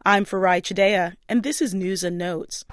I'm Farai Chidea, and this is News and Notes.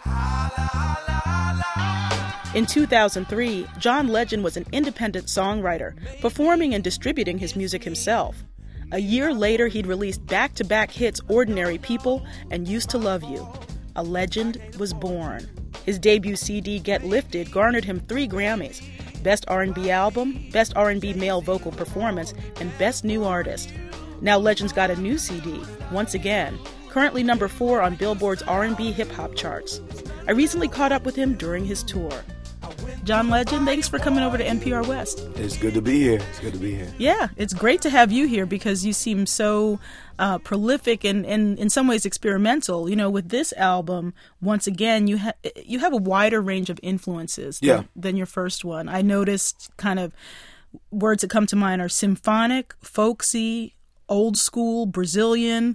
In 2003, John Legend was an independent songwriter, performing and distributing his music himself. A year later, he'd released back-to-back hits Ordinary People and Used to Love You. A legend was born. His debut CD, Get Lifted, garnered him 3 Grammys: Best R&B Album, Best R&B Male Vocal Performance, and Best New Artist. Now Legend's got a new CD, Once Again, currently number 4 on Billboard's R&B hip-hop charts. I recently caught up with him during his tour. John Legend, thanks for coming over to NPR West. It's good to be here. Yeah, it's great to have you here because you seem so prolific and in some ways experimental. You know, with this album, Once Again, you have a wider range of influences than your first one. I noticed kind of words that come to mind are symphonic, folksy, old school, Brazilian.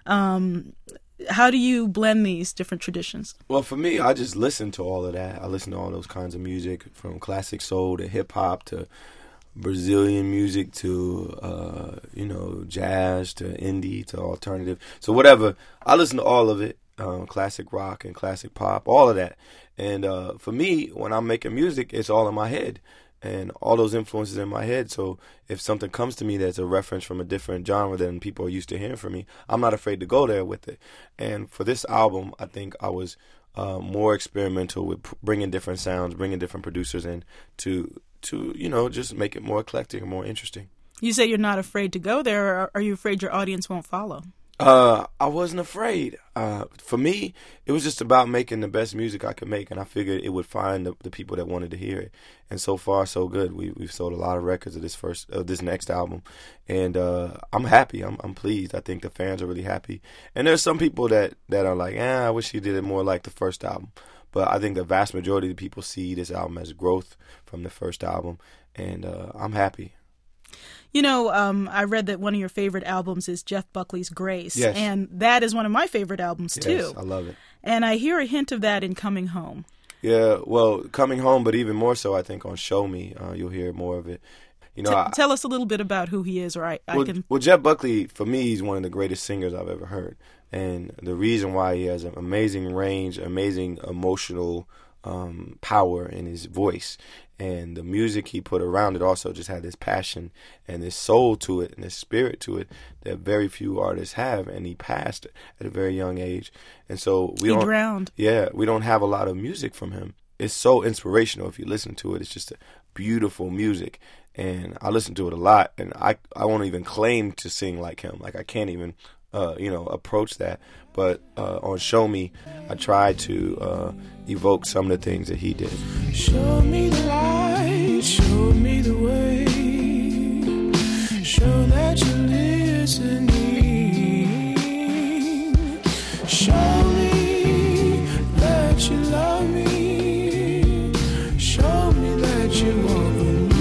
How do you blend these different traditions? Well, for me, I just listen to all of that. I listen to all those kinds of music, from classic soul to hip-hop to Brazilian music to, jazz to indie to alternative. So whatever, I listen to all of it, classic rock and classic pop, all of that. And for me, when I'm making music, it's all in my head. And all those influences in my head. So if something comes to me that's a reference from a different genre than people are used to hearing from me, I'm not afraid to go there with it. And for this album, I think I was more experimental with bringing different sounds, bringing different producers in to just make it more eclectic and more interesting. You say you're not afraid to go there, or are you afraid your audience won't follow? I wasn't afraid. For me, it was just about making the best music I could make, and I figured it would find the people that wanted to hear it. And so far, so good. We've sold a lot of records of this next album, and I'm happy. I'm pleased. I think the fans are really happy. And there's some people that are like, I wish you did it more like the first album. But I think the vast majority of the people see this album as growth from the first album, and I'm happy. You know, I read that one of your favorite albums is Jeff Buckley's Grace. Yes. And that is one of my favorite albums, too. Yes, I love it. And I hear a hint of that in Coming Home. Yeah, well, Coming Home, but even more so, I think, on Show Me, you'll hear more of it. You know, tell us a little bit about who he is, or I can... Well, Jeff Buckley, for me, he's one of the greatest singers I've ever heard. And the reason why he has an amazing range, amazing emotional power in his voice, and the music he put around it also just had this passion and this soul to it and this spirit to it that very few artists have. And he passed at a very young age, and so we don't have a lot of music from him. It's so inspirational. If you listen to it, it's just a beautiful music, and I listen to it a lot. And I won't even claim to sing like him. Like, I can't even approach that. But on Show Me, I tried to evoke some of the things that he did. Show me the light, show me the way, show that you're listening, show me that you love me, show me that you walk with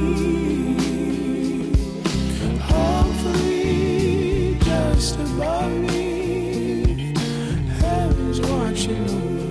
me, hopefully just above me, heaven's watching over me.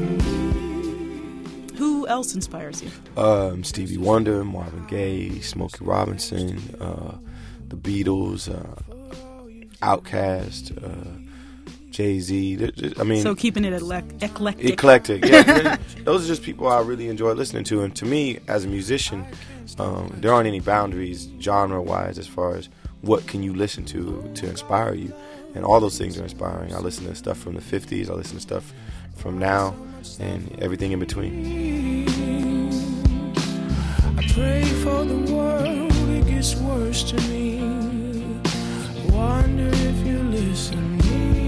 Who else inspires you? Stevie Wonder, Marvin Gaye, Smokey Robinson, the Beatles, Outkast, Jay-Z. I mean, so keeping it eclectic. Eclectic, yeah. Those are just people I really enjoy listening to. And to me, as a musician, there aren't any boundaries genre-wise as far as what can you listen to inspire you. And all those things are inspiring. I listen to stuff from the 50s. I listen to stuff from now and everything in between. I pray for the world, it gets worse to me. Wonder if you're listening.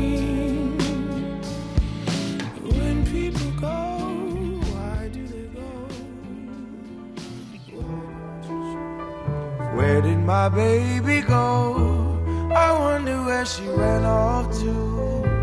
When people go, why do they go? Where did my baby go? I wonder where she ran off to.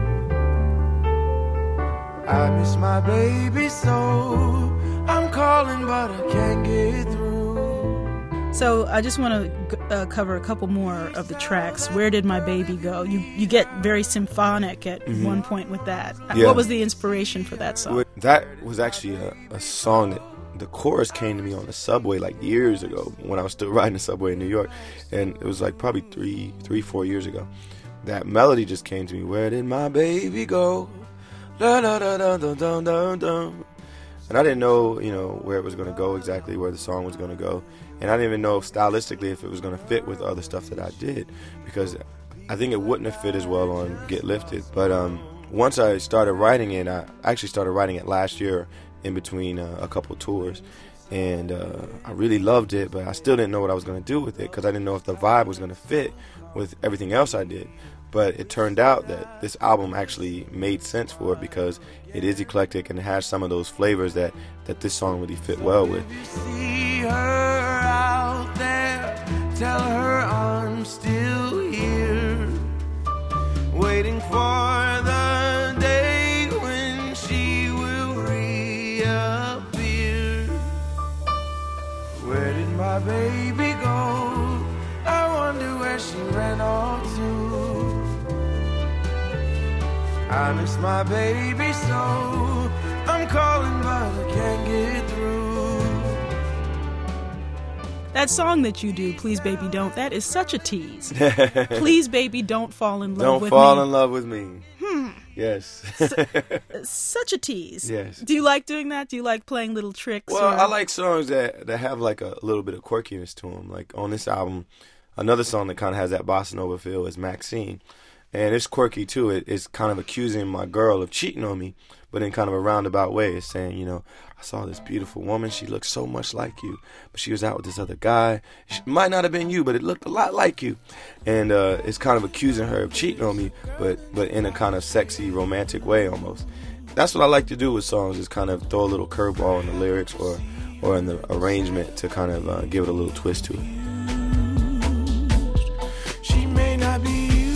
I miss my baby so. I'm calling but I can't get through. So I just want to cover a couple more of the tracks. Where Did My Baby Go? You get very symphonic at one point with that. Yeah. What was the inspiration for that song? That was actually a song that the chorus came to me on the subway like years ago when I was still riding the subway in New York. And it was like probably 4 years ago. that melody just came to me. Where did my baby go? Da da da da da da da da. And I didn't know, where it was going to go exactly, where the song was going to go. And I didn't even know stylistically if it was going to fit with other stuff that I did, because I think it wouldn't have fit as well on Get Lifted. But once I started writing it, I actually started writing it last year in between a couple tours. And I really loved it, but I still didn't know what I was going to do with it, because I didn't know if the vibe was going to fit with everything else I did. But it turned out that this album actually made sense for it, because it is eclectic and it has some of those flavors that this song really fit well with. If you see her out there, tell her I'm still here, waiting for the day when she will reappear. Where did my baby go? I wonder where she ran off to. I miss my baby so, I'm calling but I can't get through. That song that you do, Please Baby Don't, that is such a tease. Please Baby Don't fall in love with me. Don't fall in love with me. Yes. Such a tease. Yes. Do you like doing that? Do you like playing little tricks? Well, I like songs that have like a little bit of quirkiness to them. Like on this album, another song that kind of has that bossa nova feel is Maxine. And it's quirky too. It's kind of accusing my girl of cheating on me, but in kind of a roundabout way. It's saying, I saw this beautiful woman. She looked so much like you, but she was out with this other guy. She might not have been you, but it looked a lot like you. And it's kind of accusing her of cheating on me, but in a kind of sexy, romantic way almost. That's what I like to do with songs, is kind of throw a little curveball in the lyrics or in the arrangement to kind of give it a little twist to it. She may not be you,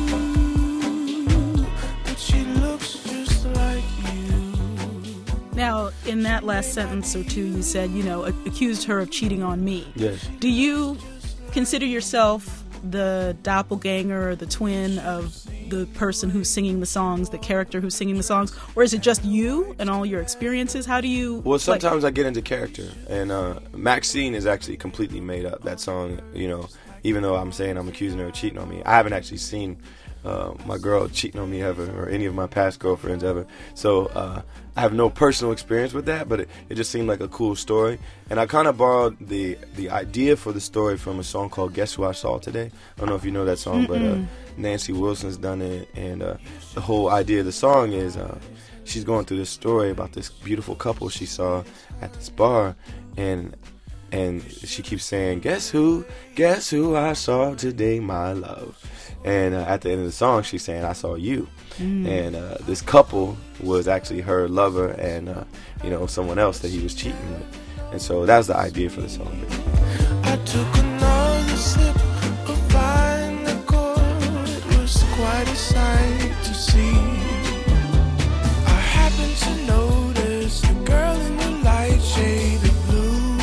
but she looks just like you. Now, in that last sentence or two, you said, accused her of cheating on me. Yes. Do you consider yourself the doppelganger or the twin of the person who's singing the songs, the character who's singing the songs? Or is it just you and all your experiences? How do you... Well, sometimes I get into character. And Maxine is actually completely made up, that song, even though I'm saying I'm accusing her of cheating on me. I haven't actually seen my girl cheating on me ever, or any of my past girlfriends ever. So I have no personal experience with that, but it just seemed like a cool story. And I kind of borrowed the idea for the story from a song called Guess Who I Saw Today. I don't know if you know that song, but Nancy Wilson's done it. And the whole idea of the song is she's going through this story about this beautiful couple she saw at this bar, and she keeps saying, guess who I saw today, my love. And at the end of the song, she's saying, I saw you. And this couple was actually her lover and, someone else that he was cheating with. And so that was the idea for the song. I took another sip of fine liquor. It was quite a sight to see. I happened to notice the girl in the light shade of blue.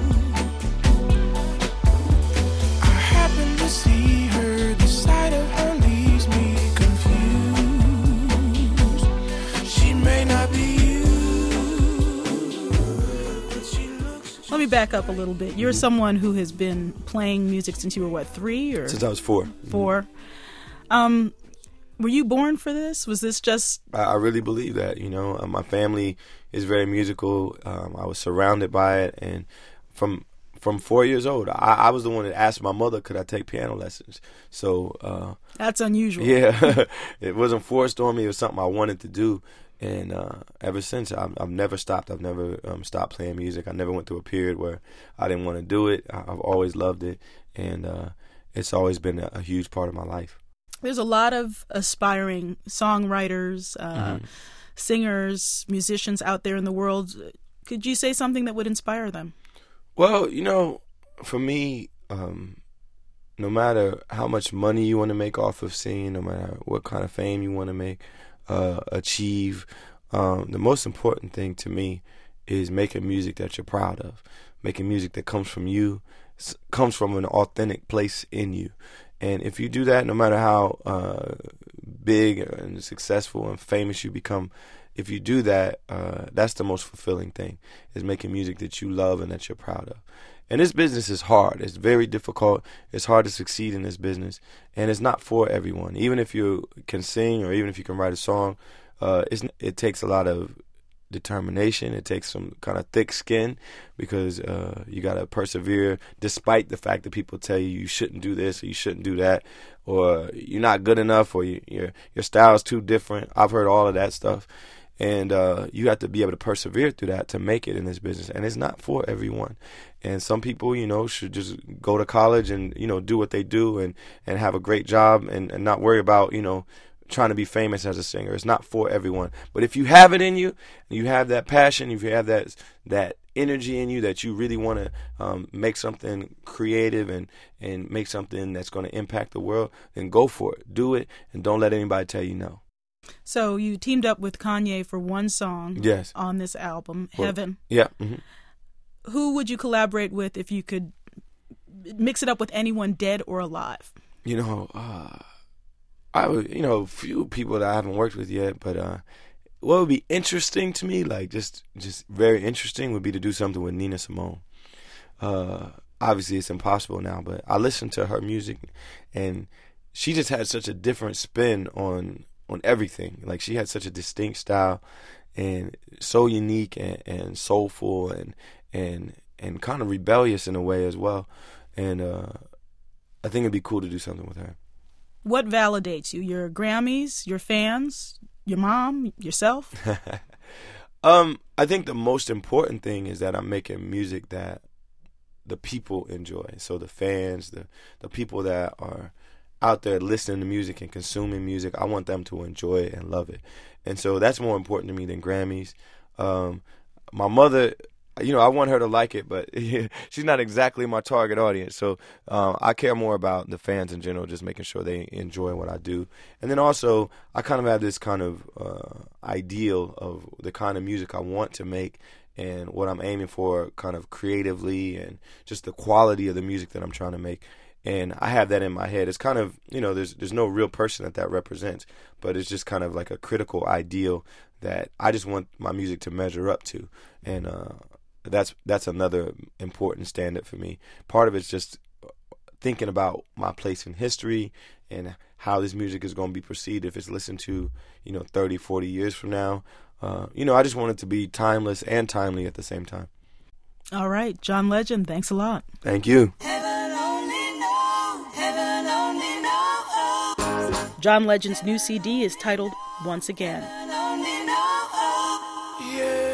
I happened to see her. The sight of her leaves me confused. She may not be you, but she looks. Let me back up a little bit. You're someone who has been playing music since you were, 3? Or Since I was 4. 4. Were you born for this? Was this just... I really believe that, my family is very musical. I was surrounded by it, and from 4 years old, I was the one that asked my mother, could I take piano lessons? So That's unusual. Yeah, it wasn't forced on me. It was something I wanted to do, and ever since, I've never stopped. I've never stopped playing music. I never went through a period where I didn't want to do it. I've always loved it, and it's always been a huge part of my life. There's a lot of aspiring songwriters, singers, musicians out there in the world. Could you say something that would inspire them? Well, for me, no matter how much money you want to make off of singing, no matter what kind of fame you want to achieve, the most important thing to me is making music that you're proud of, making music that comes from you, comes from an authentic place in you. And if you do that, no matter how big and successful and famous you become, if you do that, that's the most fulfilling thing, is making music that you love and that you're proud of. And this business is hard. It's very difficult. It's hard to succeed in this business. And it's not for everyone. Even if you can sing or even if you can write a song, it takes a lot of determination. It takes some kind of thick skin because you got to persevere despite the fact that people tell you shouldn't do this or you shouldn't do that or you're not good enough or your style is too different. I've heard all of that stuff. And you have to be able to persevere through that to make it in this business. And it's not for everyone. And some people, should just go to college and, do what they do and have a great job and not worry about, trying to be famous as a singer. It's not for everyone. But if you have it in you, and you have that passion, if you have that energy in you that you really want to make something creative and make something that's going to impact the world, then go for it. Do it, and don't let anybody tell you no. So you teamed up with Kanye for one song on this album, Heaven. Yeah. Mm-hmm. Who would you collaborate with if you could mix it up with anyone dead or alive? I would, a few people that I haven't worked with yet, but what would be interesting to me, like just very interesting, would be to do something with Nina Simone. Obviously, it's impossible now, but I listened to her music, and she just had such a different spin on everything. Like, she had such a distinct style, and so unique and soulful and kind of rebellious in a way as well. And I think it'd be cool to do something with her. What validates you? Your Grammys, your fans, your mom, yourself? I think the most important thing is that I'm making music that the people enjoy. So the fans, the people that are out there listening to music and consuming music, I want them to enjoy it and love it. And so that's more important to me than Grammys. My mother, I want her to like it, but she's not exactly my target audience. So I care more about the fans in general, just making sure they enjoy what I do. And then also, I kind of have this kind of ideal of the kind of music I want to make and what I'm aiming for kind of creatively and just the quality of the music that I'm trying to make. And I have that in my head. It's kind of, there's no real person that represents, but it's just kind of like a critical ideal that I just want my music to measure up to. And that's another important standard for me. Part of it's just thinking about my place in history and how this music is going to be perceived if it's listened to, 30, 40 years from now. I just want it to be timeless and timely at the same time. All right. John Legend, thanks a lot. Thank you. John Legend's new CD is titled Once Again. Yeah.